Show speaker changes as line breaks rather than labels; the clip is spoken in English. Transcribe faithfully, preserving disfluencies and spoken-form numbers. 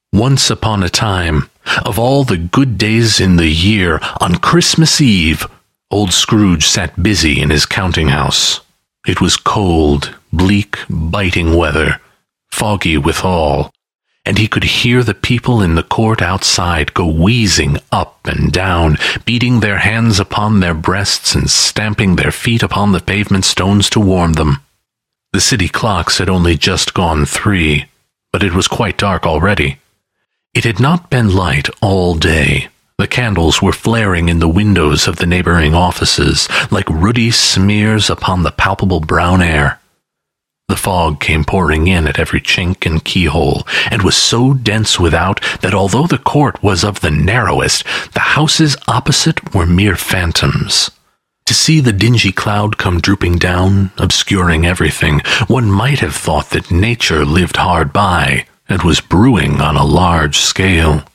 Once upon a time, of all the good days in the year, on Christmas Eve, old Scrooge sat busy in his counting-house. It was cold, bleak, biting weather, foggy withal, and he could hear the people in the court outside go wheezing up and down, beating their hands upon their breasts and stamping their feet upon the pavement stones to warm them. The city clocks had only just gone three, but it was quite dark already. It had not been light all day. The candles were flaring in the windows of the neighboring offices, like ruddy smears upon the palpable brown air. The fog came pouring in at every chink and keyhole, and was so dense without that although the court was of the narrowest, the houses opposite were mere phantoms. To see the dingy cloud come drooping down, obscuring everything, one might have thought that nature lived hard by, and was brewing on a large scale.